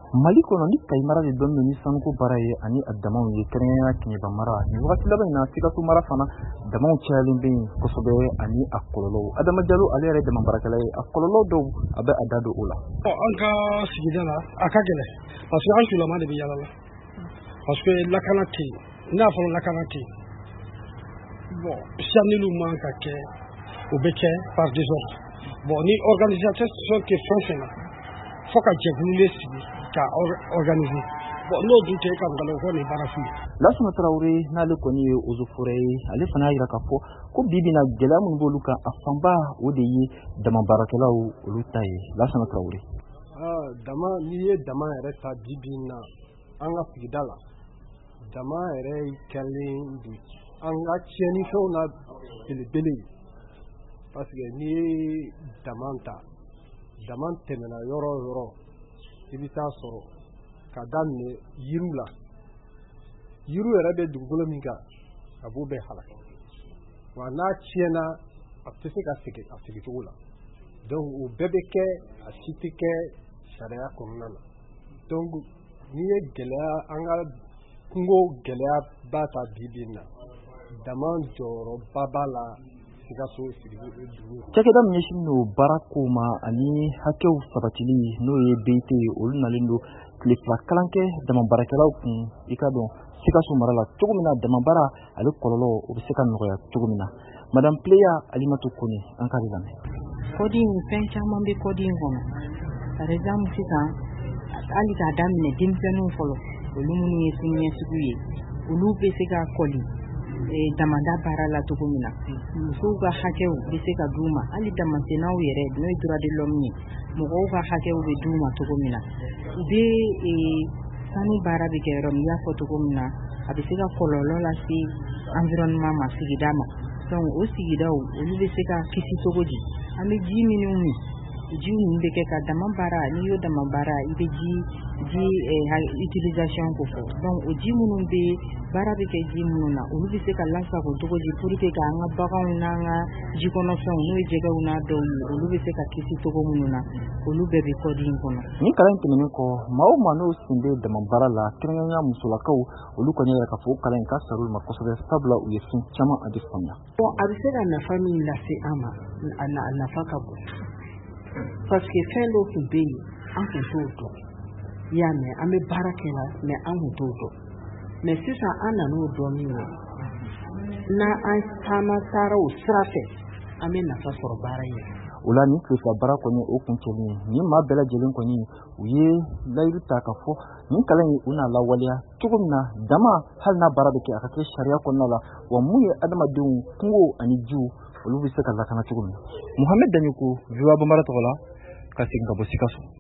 Mali kɔnɔ ni Kayi mara de dɔn ni sanuko baara ye ani a damaw ye kɛrɛnkɛrɛnnenya Kɛɲɛba mara ni wagati laban in na Sikaso mara fana damaw cayalen bɛ yen kosɛbɛ ani a kɔlɔlɔw. Adama Jalo ale yɛrɛ dama baarakɛla ye a kɔlɔlɔ dɔw a bɛ a da don o la. An ka sigida la a ka gɛlɛn parce que an sulama de bɛ yala la parce que lakana tɛ yen n'a fɔra lakana tɛ yen bon saniliw man ka kɛ o bɛ kɛ par désordre bon ni organisateur tɛ fɛn fɛn na fo ka jɛkulu de sigi ka organiser bon n'o dun tɛ ka ngalo ko ni baara fu Lassana Traoré n'ale kɔni ye Ozo Forêt ye ale fana y'a jira k'a fɔ ko bibi na gɛlɛya minnu b'olu kan a fanba o de ye dama baarakɛlaw olu ta ye. Lassana Traoré dama n'i ye dama yɛrɛ ta bibi na an ka sigida la dama yɛrɛ kɛlen don an ka tiɲɛnifɛnw na belebele parce que n'i ye dama ta dama tɛmɛna yɔrɔ o yɔrɔ i bɛ taa sɔrɔ ka daminɛ yiriw la yiriw yɛrɛ bɛ dugukolo min kan a b'o bɛɛ halaka wa n'a tiɲɛna a tɛ se ka segin a sigicogo la donc o bɛɛ bɛ kɛ a si tɛ kɛ sariya kɔnɔna na donc n'i ye gɛlɛya an ka kungo gɛlɛya ba ta bi na dama jɔyɔrɔba b'a la Sikaso dugu. Cakɛda min ɲɛsinnen don baara kow ma ani hakɛw sabatili n'o ye BIT olu nalen don tile fila kalan kɛ dama baarakɛlaw kun i ka dɔn Sikaso mara la cogo min na dama baara ale kɔlɔlɔ o bɛ se ka nɔgɔya cogo min na. Madame Pleya Alimatu Kone an ka lamɛn. Kɔdi in fɛn caman bɛ kɔdi in kɔnɔ par exemple sisan hali k'a daminɛ denmisɛnninw fɔlɔ olu minnu ye siniɲɛsugu ye olu bɛ se ka kɔli damanda baara la cogo min na musow ka hakɛw bɛ se ka d'u ma hali damasennaw yɛrɛ n'o ye droit de l'homme ye mɔgɔw ka hakɛw bɛ d'u ma cogo min na u bɛ sanu baara bɛ kɛ yɔrɔ min y'a fɔ cogo min na a bɛ se ka kɔlɔlɔ lase environnement ma sigida ma donc o sigidaw olu bɛ se ka kisi cogo di an bɛ ji minnu min ji ninnu bɛ kɛ ka dama baara n'i y'o dama baara i bɛ ji utilisation ko fɔ donc o ji minnu bɛ baara bɛ kɛ ji minnu na olu bɛ se ka lasago cogo di pour que ka an ka baganw n'an ka ji kɔnɔfɛnw n'o ye jɛgɛw n'a dɔw ye olu bɛ se ka kisi cogo minnu na olu bɛɛ bɛ kɔdi in kɔnɔ. Ni kalan tɛmɛnen kɔ maa o maa n'o sen bɛ dama baara la kɛrɛnkɛrɛnnenya musolakaw olu kɔni yɛrɛ ka fɔ kalan in ka sar'u ma kosɛbɛ sabula u ye fɛn caman a bɛ faamuya. Bon a bɛ se ka nafa min lase an ma a nafa ka bon parce que fɛn dɔw tun bɛ yen an tun t'o dɔn i y'a mɛn an bɛ baara kɛ la mais an tun t'o dɔn mais sisan an nan'o dɔn min ye n'an taara o sira fɛ an bɛ nafa sɔrɔ baara in na. O la ni tile fila baara kɔni o kun cɛlen ni maa bɛɛ lajɛlen kɔni u ye layidu ta ka fɔ nin kalan in u n'a lawaleya cogo min na dama hali n'a baara bɛ kɛ a ka kɛ sariya kɔnɔna la wa mun ye adamadenw kungo ani jiw olu bɛ se ka lakana cogo min na. Muhammad Daniku VOA Bambara tɔgɔ la ka segin ka bɔ Sikaso.